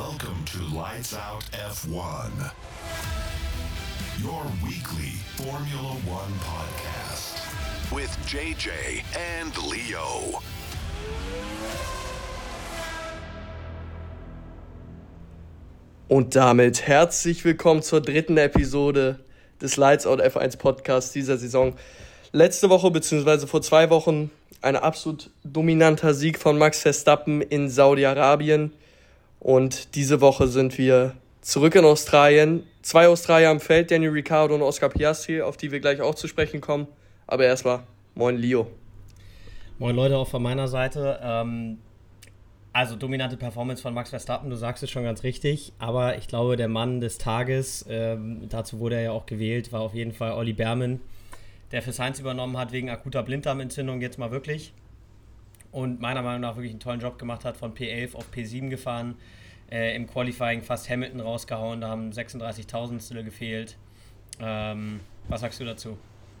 Welcome to Lights Out F1, your weekly Formula One podcast with JJ and Leo. Und damit herzlich willkommen zur dritten Episode des Lights Out F1 Podcasts dieser Saison. Letzte Woche bzw. vor 2 Wochen ein absolut dominanter Sieg von Max Verstappen in Saudi-Arabien. Und diese Woche sind wir zurück in Australien. 2 Australier am Feld, Daniel Ricciardo und Oscar Piastri, auf die wir gleich auch zu sprechen kommen. Aber erstmal, moin Leo. Moin Leute, auch von meiner Seite. Also dominante Performance von Max Verstappen, du sagst es schon ganz richtig. Aber ich glaube, der Mann des Tages, dazu wurde er ja auch gewählt, war auf jeden Fall Olli Bearman, der für Sainz übernommen hat wegen akuter Blinddarmentzündung, jetzt mal wirklich. Und meiner Meinung nach wirklich einen tollen Job gemacht hat, von P11 auf P7 gefahren, im Qualifying fast Hamilton rausgehauen, da haben 36.000 gefehlt. Was sagst du dazu?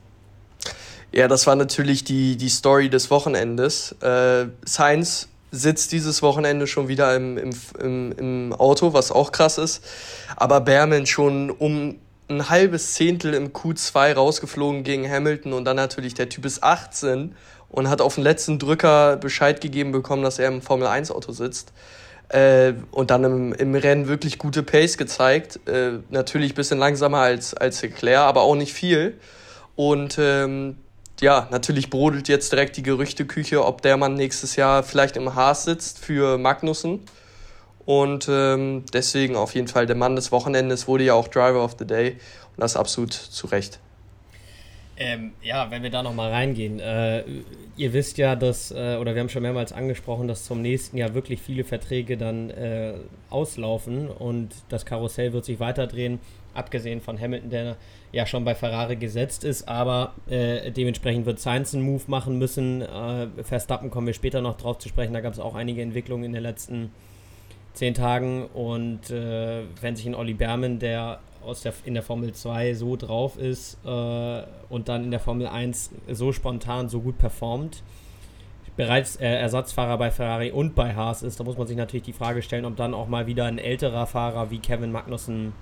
Ja, das war natürlich die Story des Wochenendes. Sainz sitzt dieses Wochenende schon wieder im Auto, was auch krass ist. Aber Bearman schon um ein halbes Zehntel im Q2 rausgeflogen gegen Hamilton und dann natürlich der Typ ist 18 und hat auf den letzten Drücker Bescheid gegeben bekommen, dass er im Formel-1-Auto sitzt. Und dann im Rennen wirklich gute Pace gezeigt. Natürlich ein bisschen langsamer als Leclerc, aber auch nicht viel. Und natürlich brodelt jetzt direkt die Gerüchteküche, ob der Mann nächstes Jahr vielleicht im Haas sitzt für Magnussen. Und deswegen auf jeden Fall der Mann des Wochenendes wurde ja auch Driver of the Day. Und das absolut zu Recht. Wenn wir da nochmal reingehen. Ihr wisst ja, dass, oder wir haben schon mehrmals angesprochen, dass zum nächsten Jahr wirklich viele Verträge dann auslaufen und das Karussell wird sich weiterdrehen, abgesehen von Hamilton, der ja schon bei Ferrari gesetzt ist, aber dementsprechend wird Sainz einen Move machen müssen. Verstappen kommen wir später noch drauf zu sprechen, da gab es auch einige Entwicklungen in den letzten 10 Tagen und wenn sich ein Olli Bearman, der in der Formel 2 so drauf ist und dann in der Formel 1 so spontan, so gut performt, bereits Ersatzfahrer bei Ferrari und bei Haas ist, da muss man sich natürlich die Frage stellen, ob dann auch mal wieder ein älterer Fahrer wie Kevin Magnussen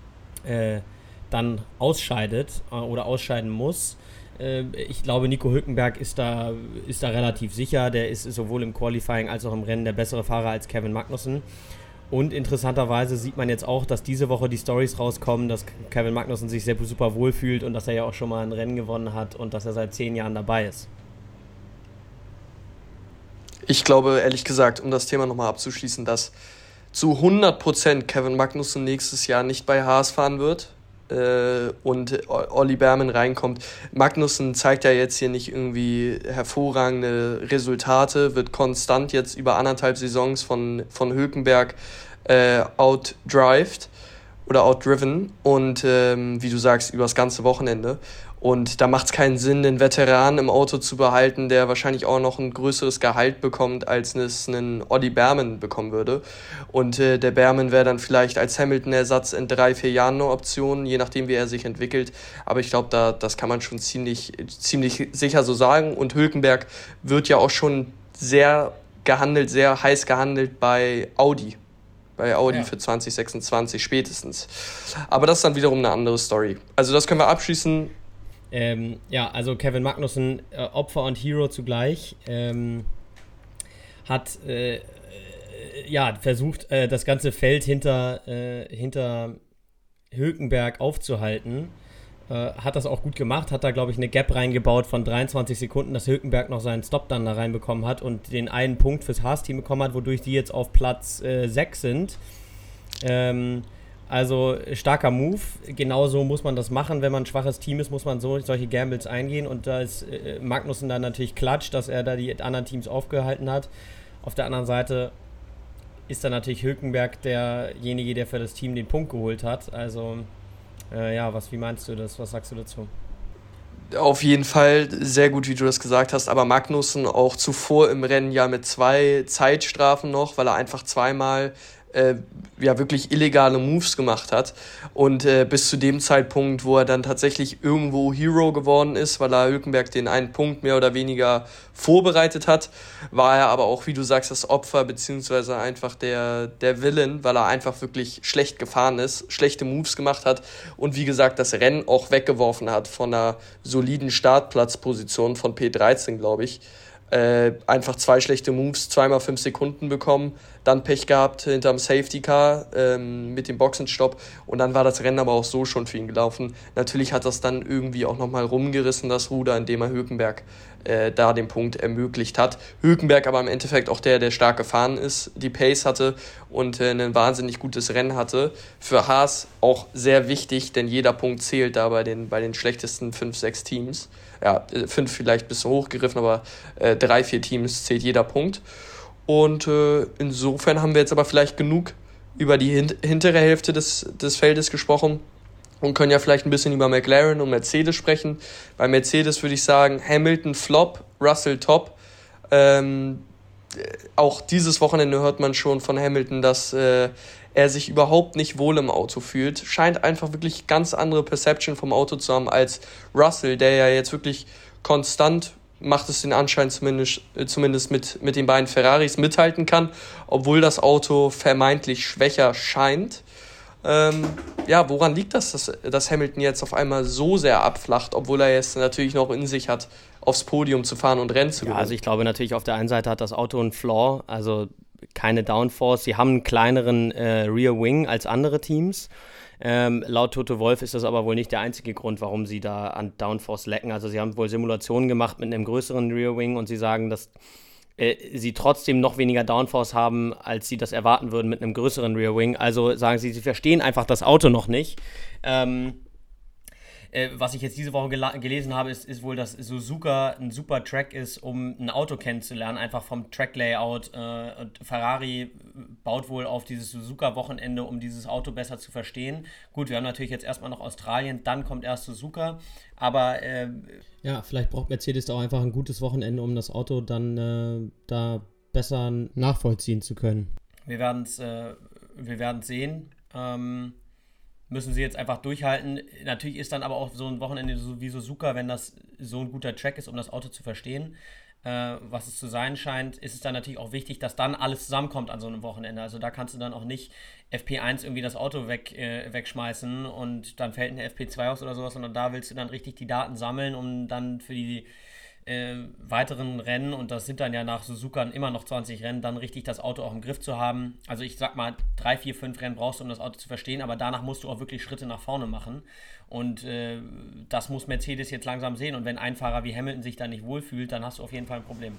dann ausscheidet oder ausscheiden muss. Ich glaube, Nico Hülkenberg ist da relativ sicher. Der ist sowohl im Qualifying als auch im Rennen der bessere Fahrer als Kevin Magnussen. Und interessanterweise sieht man jetzt auch, dass diese Woche die Storys rauskommen, dass Kevin Magnussen sich super wohl fühlt und dass er ja auch schon mal ein Rennen gewonnen hat und dass er seit 10 Jahren dabei ist. Ich glaube, ehrlich gesagt, um das Thema nochmal abzuschließen, dass zu 100% Kevin Magnussen nächstes Jahr nicht bei Haas fahren wird und Olli Bearman reinkommt. Magnussen zeigt ja jetzt hier nicht irgendwie hervorragende Resultate, wird konstant jetzt über 1,5 Saisons von Hülkenberg outdrived oder outdriven und wie du sagst, über das ganze Wochenende. Und da macht es keinen Sinn, den Veteran im Auto zu behalten, der wahrscheinlich auch noch ein größeres Gehalt bekommt, als es einen Olli Bearman bekommen würde. Und der Bearman wäre dann vielleicht als Hamilton-Ersatz in 3-4 Jahren eine Option, je nachdem, wie er sich entwickelt. Aber ich glaube, das kann man schon ziemlich sicher so sagen. Und Hülkenberg wird ja auch schon sehr heiß gehandelt bei Audi. Ja. Für 2026 spätestens. Aber das ist dann wiederum eine andere Story. Also das können wir abschließen. Also Kevin Magnussen, Opfer und Hero zugleich, hat versucht, das ganze Feld hinter Hülkenberg aufzuhalten. Hat das auch gut gemacht, hat da, glaube ich, eine Gap reingebaut von 23 Sekunden, dass Hülkenberg noch seinen Stop dann da reinbekommen hat und den einen Punkt fürs Haas-Team bekommen hat, wodurch die jetzt auf Platz 6 sind. Also starker Move, genauso muss man das machen, wenn man ein schwaches Team ist, muss man solche Gambles eingehen und da ist Magnussen dann natürlich klatsch, dass er da die anderen Teams aufgehalten hat. Auf der anderen Seite ist dann natürlich Hülkenberg derjenige, der für das Team den Punkt geholt hat, also wie meinst du das, was sagst du dazu? Auf jeden Fall sehr gut, wie du das gesagt hast, aber Magnussen auch zuvor im Rennen ja mit 2 Zeitstrafen noch, weil er einfach zweimal ja wirklich illegale Moves gemacht hat. Und bis zu dem Zeitpunkt, wo er dann tatsächlich irgendwo Hero geworden ist, weil er Hülkenberg den einen Punkt mehr oder weniger vorbereitet hat, war er aber auch, wie du sagst, das Opfer, beziehungsweise einfach der Villain, weil er einfach wirklich schlecht gefahren ist, schlechte Moves gemacht hat und wie gesagt das Rennen auch weggeworfen hat von einer soliden Startplatzposition von P13, glaube ich. Einfach 2 schlechte Moves, 2 x 5 Sekunden bekommen, dann Pech gehabt hinterm Safety Car mit dem Boxenstopp und dann war das Rennen aber auch so schon für ihn gelaufen. Natürlich hat das dann irgendwie auch nochmal rumgerissen, das Ruder, indem er Hülkenberg da den Punkt ermöglicht hat. Hülkenberg aber im Endeffekt auch der stark gefahren ist, die Pace hatte und ein wahnsinnig gutes Rennen hatte. Für Haas auch sehr wichtig, denn jeder Punkt zählt da bei den schlechtesten 5, 6 Teams. Ja, 5 vielleicht ein bisschen hochgegriffen, aber 3, 4 Teams zählt jeder Punkt. Und insofern haben wir jetzt aber vielleicht genug über die hintere Hälfte des Feldes gesprochen und können ja vielleicht ein bisschen über McLaren und Mercedes sprechen. Bei Mercedes würde ich sagen, Hamilton Flop, Russell Top. Auch dieses Wochenende hört man schon von Hamilton, dass er sich überhaupt nicht wohl im Auto fühlt. Scheint einfach wirklich ganz andere Perception vom Auto zu haben als Russell, der ja jetzt wirklich konstant, macht es den Anschein zumindest mit den beiden Ferraris mithalten kann, obwohl das Auto vermeintlich schwächer scheint. Ja, woran liegt das, dass Hamilton jetzt auf einmal so sehr abflacht, obwohl er jetzt natürlich noch in sich hat, aufs Podium zu fahren und Rennen zu gewinnen? Ja, also ich glaube natürlich, auf der einen Seite hat das Auto einen Flaw, also keine Downforce. Sie haben einen kleineren Rear Wing als andere Teams. Laut Toto Wolff ist das aber wohl nicht der einzige Grund, warum sie da an Downforce lecken. Also sie haben wohl Simulationen gemacht mit einem größeren Rear Wing und sie sagen, dass sie trotzdem noch weniger Downforce haben, als sie das erwarten würden mit einem größeren Rear Wing. Also sagen sie verstehen einfach das Auto noch nicht. Was ich jetzt diese Woche gelesen habe, ist wohl, dass Suzuka ein super Track ist, um ein Auto kennenzulernen, einfach vom Track-Layout. Und Ferrari baut wohl auf dieses Suzuka-Wochenende, um dieses Auto besser zu verstehen. Gut, wir haben natürlich jetzt erstmal noch Australien, dann kommt erst Suzuka, aber ja, vielleicht braucht Mercedes da auch einfach ein gutes Wochenende, um das Auto dann da besser nachvollziehen zu können. Wir werden es sehen. Müssen sie jetzt einfach durchhalten. Natürlich ist dann aber auch so ein Wochenende wie Suzuka, wenn das so ein guter Track ist, um das Auto zu verstehen, was es zu sein scheint, ist es dann natürlich auch wichtig, dass dann alles zusammenkommt an so einem Wochenende. Also da kannst du dann auch nicht FP1 irgendwie das Auto wegschmeißen und dann fällt eine FP2 aus oder sowas, sondern da willst du dann richtig die Daten sammeln, um dann für die weiteren Rennen, und das sind dann ja nach Suzuka immer noch 20 Rennen, dann richtig das Auto auch im Griff zu haben. Also ich sag mal, 3, 4, 5 Rennen brauchst du, um das Auto zu verstehen, aber danach musst du auch wirklich Schritte nach vorne machen. Und das muss Mercedes jetzt langsam sehen. Und wenn ein Fahrer wie Hamilton sich da nicht wohlfühlt, dann hast du auf jeden Fall ein Problem.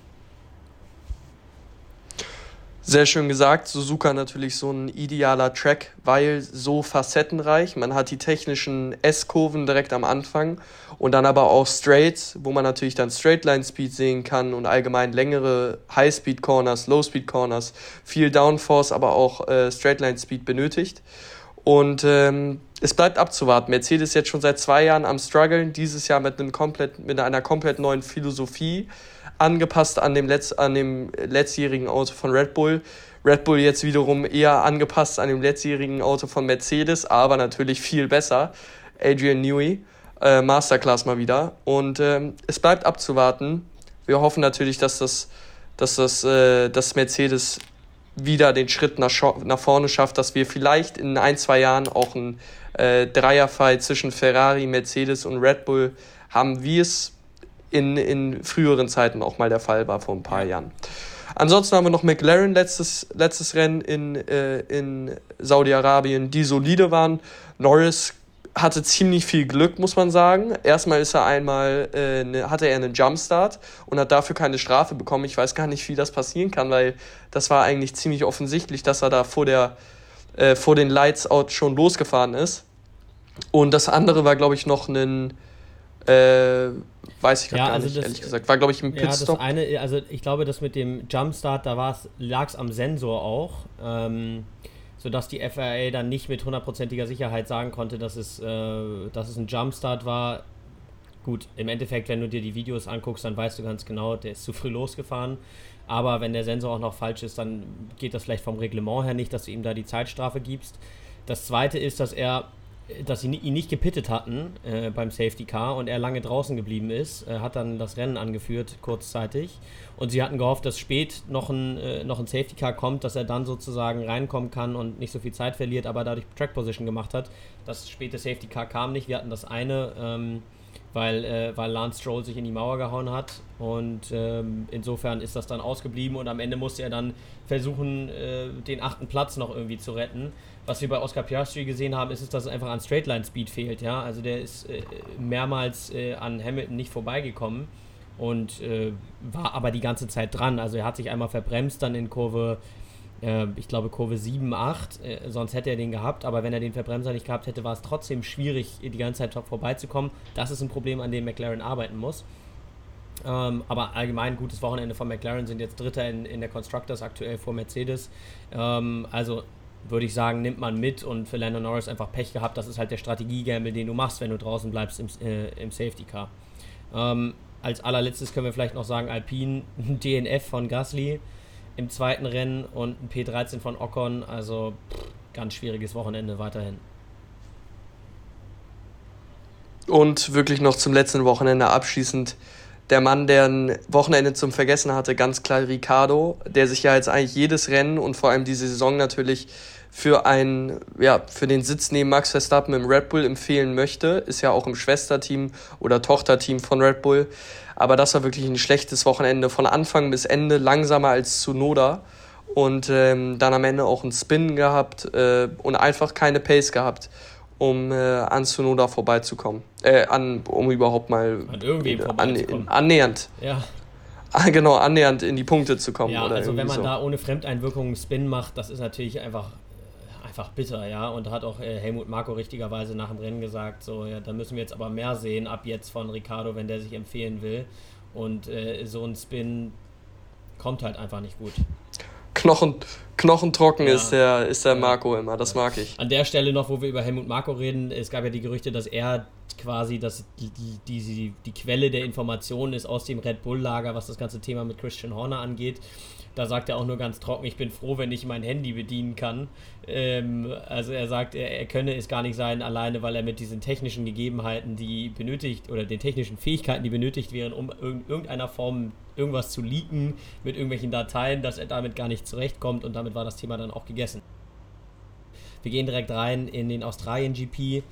Sehr schön gesagt, Suzuka natürlich so ein idealer Track, weil so facettenreich. Man hat die technischen S-Kurven direkt am Anfang und dann aber auch Straights, wo man natürlich dann Straightline-Speed sehen kann und allgemein längere High-Speed-Corners, Low-Speed-Corners, viel Downforce, aber auch Straightline-Speed benötigt. Und es bleibt abzuwarten. Mercedes jetzt schon seit 2 Jahren am struggeln, dieses Jahr mit einer komplett neuen Philosophie, angepasst an dem letztjährigen Auto von Red Bull. Red Bull jetzt wiederum eher angepasst an dem letztjährigen Auto von Mercedes, aber natürlich viel besser. Adrian Newey, Masterclass mal wieder. Und es bleibt abzuwarten. Wir hoffen natürlich, dass Mercedes wieder den Schritt nach vorne schafft, dass wir vielleicht in 1-2 Jahren auch einen Dreierfight zwischen Ferrari, Mercedes und Red Bull haben, wie es in früheren Zeiten auch mal der Fall war, vor ein paar Jahren. Ansonsten haben wir noch McLaren, letztes Rennen in Saudi-Arabien, die solide waren. Norris hatte ziemlich viel Glück, muss man sagen. Erstmal hatte er einen Jumpstart und hat dafür keine Strafe bekommen. Ich weiß gar nicht, wie das passieren kann, weil das war eigentlich ziemlich offensichtlich, dass er da vor den Lights Out schon losgefahren ist. Und das andere war, glaube ich, noch weiß ich gar nicht, ehrlich gesagt. War, glaube ich, ein Pitstop. Ja, das eine, also ich glaube, das mit dem Jumpstart, da lag es am Sensor auch, sodass die FIA dann nicht mit 100%iger Sicherheit sagen konnte, dass es ein Jumpstart war. Gut, im Endeffekt, wenn du dir die Videos anguckst, dann weißt du ganz genau, der ist zu früh losgefahren. Aber wenn der Sensor auch noch falsch ist, dann geht das vielleicht vom Reglement her nicht, dass du ihm da die Zeitstrafe gibst. Das Zweite ist, dass sie ihn nicht gepittet hatten beim Safety Car und er lange draußen geblieben ist, hat dann das Rennen angeführt kurzzeitig und sie hatten gehofft, dass spät noch ein Safety Car kommt, dass er dann sozusagen reinkommen kann und nicht so viel Zeit verliert, aber dadurch Track Position gemacht hat. Das späte Safety Car kam nicht, wir hatten das eine, weil Lance Stroll sich in die Mauer gehauen hat und insofern ist das dann ausgeblieben und am Ende musste er dann versuchen, den 8. Platz noch irgendwie zu retten. Was wir bei Oscar Piastri gesehen haben, ist, dass es einfach an Straightline-Speed fehlt. Ja? Also der ist mehrmals an Hamilton nicht vorbeigekommen und war aber die ganze Zeit dran. Also er hat sich einmal verbremst, dann in Kurve 7, 8, sonst hätte er den gehabt, aber wenn er den Verbremser nicht gehabt hätte, war es trotzdem schwierig, die ganze Zeit vorbeizukommen. Das ist ein Problem, an dem McLaren arbeiten muss. Aber allgemein gutes Wochenende von McLaren, sind jetzt Dritter in der Constructors aktuell vor Mercedes. Also würde ich sagen, nimmt man mit und für Lando Norris einfach Pech gehabt. Das ist halt der Strategie-Gamble, den du machst, wenn du draußen bleibst im Safety Car. Als allerletztes können wir vielleicht noch sagen, Alpine, ein DNF von Gasly im zweiten Rennen und ein P13 von Ocon, also ganz schwieriges Wochenende weiterhin. Und wirklich noch zum letzten Wochenende abschließend, der Mann, der ein Wochenende zum Vergessen hatte, ganz klar Ricciardo, der sich ja jetzt eigentlich jedes Rennen und vor allem diese Saison natürlich für den Sitz neben Max Verstappen im Red Bull empfehlen möchte, ist ja auch im Schwesterteam oder Tochterteam von Red Bull. Aber das war wirklich ein schlechtes Wochenende, von Anfang bis Ende langsamer als Tsunoda und dann am Ende auch einen Spin gehabt und einfach keine Pace gehabt, um an Tsunoda vorbeizukommen. Um überhaupt mal annähernd. Ja. Genau, annähernd in die Punkte zu kommen. Ja, oder also wenn man so. Da ohne Fremdeinwirkung einen Spin macht, das ist natürlich einfach bitter, ja. Und da hat auch Helmut Marko richtigerweise nach dem Rennen gesagt, so, ja, da müssen wir jetzt aber mehr sehen, ab jetzt von Ricciardo, wenn der sich empfehlen will. Und so ein Spin kommt halt einfach nicht gut. Knochentrocken ist der Marko immer, das mag ich. An der Stelle noch, wo wir über Helmut Marko reden, es gab ja die Gerüchte, dass er quasi die Quelle der Informationen ist aus dem Red Bull-Lager, was das ganze Thema mit Christian Horner angeht. Da sagt er auch nur ganz trocken, ich bin froh, wenn ich mein Handy bedienen kann. Also er sagt, er könne es gar nicht sein, alleine, weil er mit diesen technischen Gegebenheiten, die benötigt, oder den technischen Fähigkeiten, die benötigt wären, um irgendeiner Form irgendwas zu leaken mit irgendwelchen Dateien, dass er damit gar nicht zurechtkommt und damit war das Thema dann auch gegessen. Wir gehen direkt rein in den Australien GP.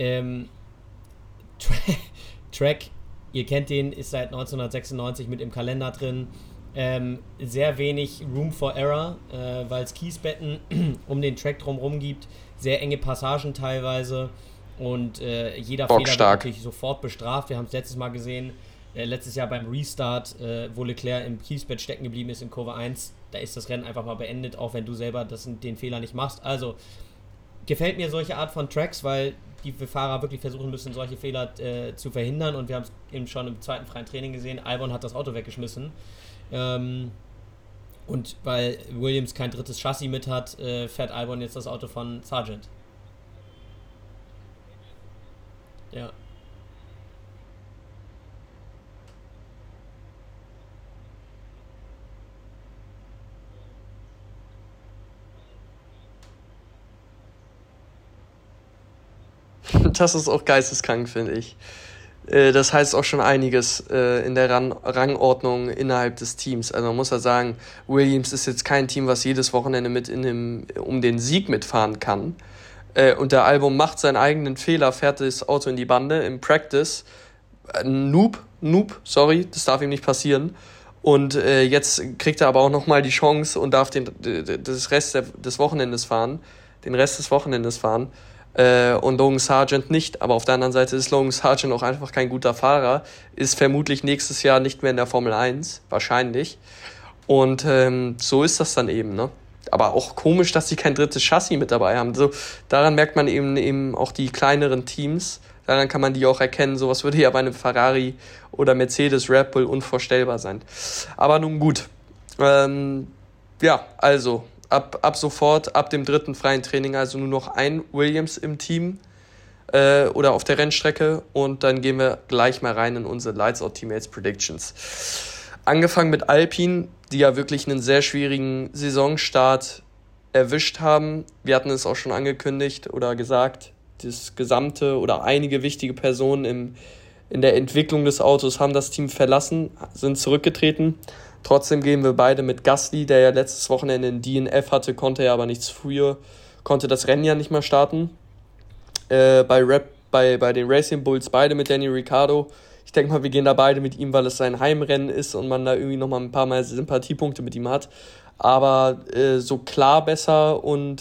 Track, ihr kennt den, ist seit 1996 mit im Kalender drin. Sehr wenig Room for Error, weil es Kiesbetten um den Track drumherum gibt, sehr enge Passagen teilweise und jeder Fehler wird natürlich sofort bestraft. Wir haben es letztes Mal gesehen, letztes Jahr beim Restart, wo Leclerc im Kiesbett stecken geblieben ist in Kurve 1, da ist das Rennen einfach mal beendet, auch wenn du selber den Fehler nicht machst. Also gefällt mir solche Art von Tracks, weil die Fahrer wirklich versuchen müssen, solche Fehler zu verhindern und wir haben es eben schon im zweiten freien Training gesehen, Albon hat das Auto weggeschmissen. Und weil Williams kein drittes Chassis mit hat, fährt Albon jetzt das Auto von Sargent. Ja. Das ist auch geisteskrank, finde ich. Das heißt auch schon einiges in der Rangordnung innerhalb des Teams. Also man muss ja sagen, Williams ist jetzt kein Team, was jedes Wochenende um den Sieg mitfahren kann. Und der Albon macht seinen eigenen Fehler, fährt das Auto in die Bande im Practice. Noob, das darf ihm nicht passieren. Und jetzt kriegt er aber auch nochmal die Chance und darf den Rest des Wochenendes fahren. Und Logan Sargent nicht, aber auf der anderen Seite ist Logan Sargent auch einfach kein guter Fahrer, ist vermutlich nächstes Jahr nicht mehr in der Formel 1, wahrscheinlich. Und so ist das dann eben, ne? Aber auch komisch, dass sie kein drittes Chassis mit dabei haben. So, daran merkt man eben auch die kleineren Teams, daran kann man die auch erkennen. Sowas würde ja bei einem Ferrari oder Mercedes, Red Bull unvorstellbar sein. Aber nun gut. Also ab sofort, ab dem dritten freien Training, also nur noch ein Williams im Team oder auf der Rennstrecke und dann gehen wir gleich mal rein in unsere Lights Out Teammates Predictions. Angefangen mit Alpine, die ja wirklich einen sehr schwierigen Saisonstart erwischt haben. Wir hatten es auch schon angekündigt oder gesagt, das gesamte oder einige wichtige Personen in der Entwicklung des Autos haben das Team verlassen, sind zurückgetreten. Trotzdem gehen wir beide mit Gasly, der ja letztes Wochenende ein DNF hatte, konnte ja aber nichts früher, konnte das Rennen ja nicht mehr starten. Bei den Racing Bulls beide mit Danny Ricciardo. Ich denke mal, wir gehen da beide mit ihm, weil es sein Heimrennen ist und man da irgendwie nochmal ein paar Mal Sympathiepunkte mit ihm hat. Aber so klar besser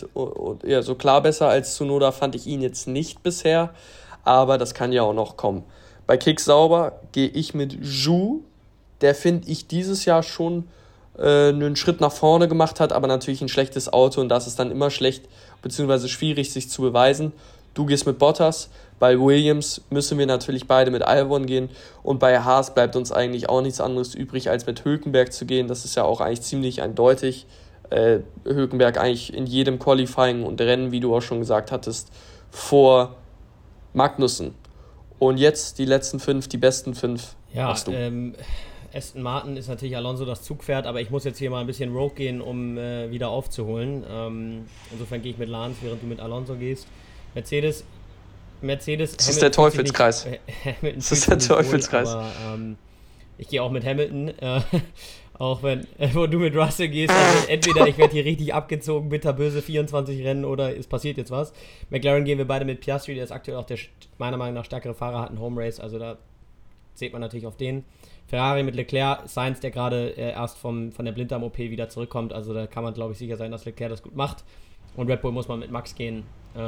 als Tsunoda fand ich ihn jetzt nicht bisher. Aber das kann ja auch noch kommen. Bei Kick Sauber gehe ich mit Zhou, der finde ich dieses Jahr schon einen Schritt nach vorne gemacht hat, aber natürlich ein schlechtes Auto und das ist dann immer schlecht bzw. schwierig, sich zu beweisen. Du gehst mit Bottas, bei Williams müssen wir natürlich beide mit Albon gehen und bei Haas bleibt uns eigentlich auch nichts anderes übrig, als mit Hülkenberg zu gehen. Das ist ja auch eigentlich ziemlich eindeutig. Hülkenberg eigentlich in jedem Qualifying und Rennen, wie du auch schon gesagt hattest, vor Magnussen. Und jetzt die letzten 5, die besten 5 hast du. Aston Martin ist natürlich Alonso das Zugpferd, aber ich muss jetzt hier mal ein bisschen Rogue gehen, um wieder aufzuholen. Insofern gehe ich mit Lance, während du mit Alonso gehst. Mercedes. Das ist der Teufelskreis. Das ist der Teufelskreis. Aber ich gehe auch mit Hamilton, auch wenn wo du mit Russell gehst. Also entweder ich werde hier richtig abgezogen, bitterböse 24 Rennen oder es passiert jetzt was. McLaren gehen wir beide mit Piastri, der ist aktuell auch der meiner Meinung nach stärkere Fahrer, hat einen Home Race, also da zählt man natürlich auf den. Ferrari mit Leclerc, Sainz, der gerade erst von der Blinddarm-OP wieder zurückkommt, also da kann man glaube ich sicher sein, dass Leclerc das gut macht. Und Red Bull muss man mit Max gehen.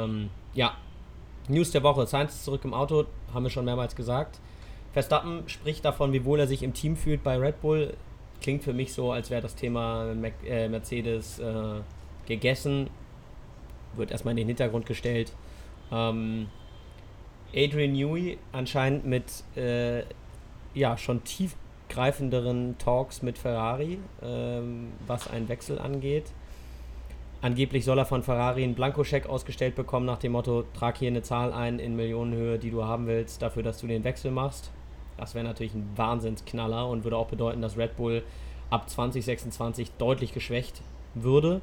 News der Woche, Sainz ist zurück im Auto, haben wir schon mehrmals gesagt. Verstappen spricht davon, wie wohl er sich im Team fühlt bei Red Bull. Klingt für mich so, als wäre das Thema Mercedes gegessen. Wird erstmal in den Hintergrund gestellt. Adrian Newey anscheinend mit schon tiefgreifenderen Talks mit Ferrari, was einen Wechsel angeht. Angeblich soll er von Ferrari einen Blankoscheck ausgestellt bekommen nach dem Motto, trag hier eine Zahl ein in Millionenhöhe, die du haben willst, dafür, dass du den Wechsel machst. Das wäre natürlich ein Wahnsinnsknaller und würde auch bedeuten, dass Red Bull ab 2026 deutlich geschwächt würde.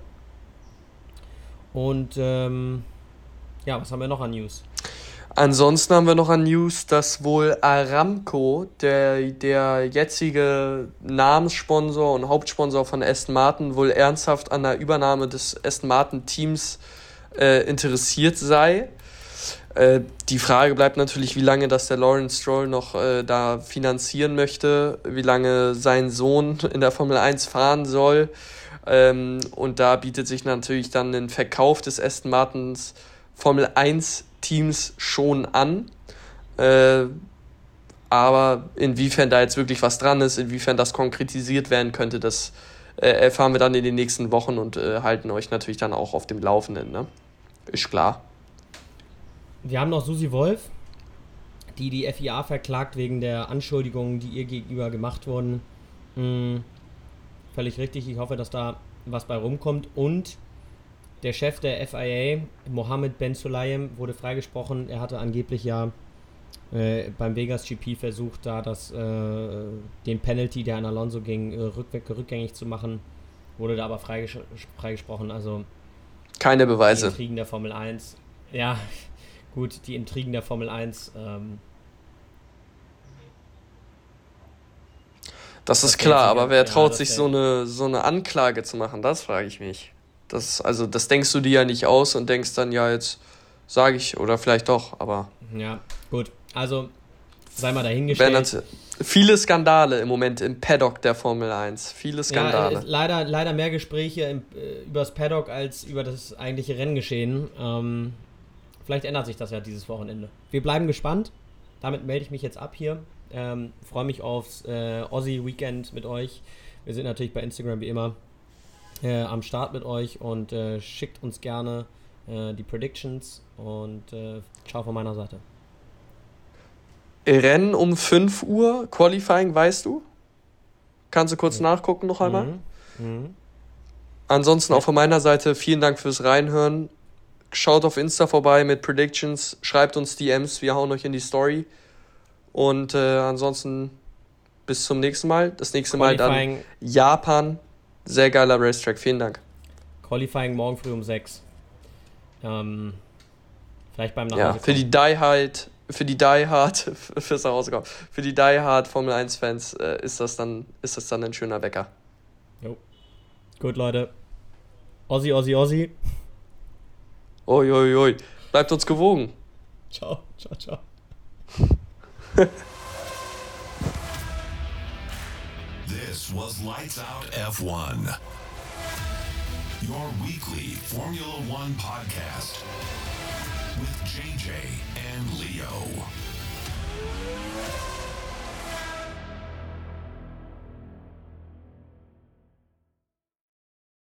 Und was haben wir noch an News? Ansonsten haben wir noch an News, dass wohl Aramco, der jetzige Namenssponsor und Hauptsponsor von Aston Martin, wohl ernsthaft an der Übernahme des Aston Martin Teams interessiert sei. Die Frage bleibt natürlich, wie lange das der Lawrence Stroll noch da finanzieren möchte, wie lange sein Sohn in der Formel 1 fahren soll. Und da bietet sich natürlich dann ein Verkauf des Aston Martins Formel 1 Teams schon an, aber inwiefern da jetzt wirklich was dran ist, inwiefern das konkretisiert werden könnte, das erfahren wir dann in den nächsten Wochen und halten euch natürlich dann auch auf dem Laufenden, ne? Ist klar. Wir haben noch Susi Wolf, die FIA verklagt wegen der Anschuldigungen, die ihr gegenüber gemacht wurden. Völlig richtig, ich hoffe, dass da was bei rumkommt. Und der Chef der FIA, Mohammed Ben Sulayem, wurde freigesprochen. Er hatte angeblich beim Vegas GP versucht, da den Penalty, der an Alonso ging, rückgängig zu machen. Wurde da aber freigesprochen. Also keine Beweise. Die Intrigen der Formel 1. Ja, gut, die Intrigen der Formel 1. Das ist klar, aber wer traut sich so eine Anklage zu machen? Das frage ich mich. Das denkst du dir ja nicht aus und denkst dann, ja, jetzt sage ich, oder vielleicht doch, aber... Ja, gut. Also, sei mal dahingestellt. Viele Skandale im Moment im Paddock der Formel 1. Viele Skandale. Ja, leider mehr Gespräche über das Paddock als über das eigentliche Renngeschehen. Vielleicht ändert sich das ja dieses Wochenende. Wir bleiben gespannt. Damit melde ich mich jetzt ab hier. Freue mich aufs Aussie-Weekend mit euch. Wir sind natürlich bei Instagram wie immer am Start mit euch und schickt uns gerne die Predictions und ciao von meiner Seite. Rennen um 5 Uhr, Qualifying, weißt du? Kannst du kurz nachgucken noch einmal? Ansonsten auch von meiner Seite vielen Dank fürs Reinhören. Schaut auf Insta vorbei mit Predictions, schreibt uns DMs, wir hauen euch in die Story. Und ansonsten bis zum nächsten Mal. Das nächste Mal dann Japan. Sehr geiler Racetrack, vielen Dank. Qualifying morgen früh um 6. Vielleicht beim Nachhause. Ja, für die Die Hard Formel 1 Fans ist das dann ein schöner Wecker. Jo. Gut, Leute. Ossi, Ossi, Ossi. Oi, oi, oi. Bleibt uns gewogen. Ciao, ciao, ciao. This was Lights Out F1, your weekly Formula One podcast with JJ and Leo.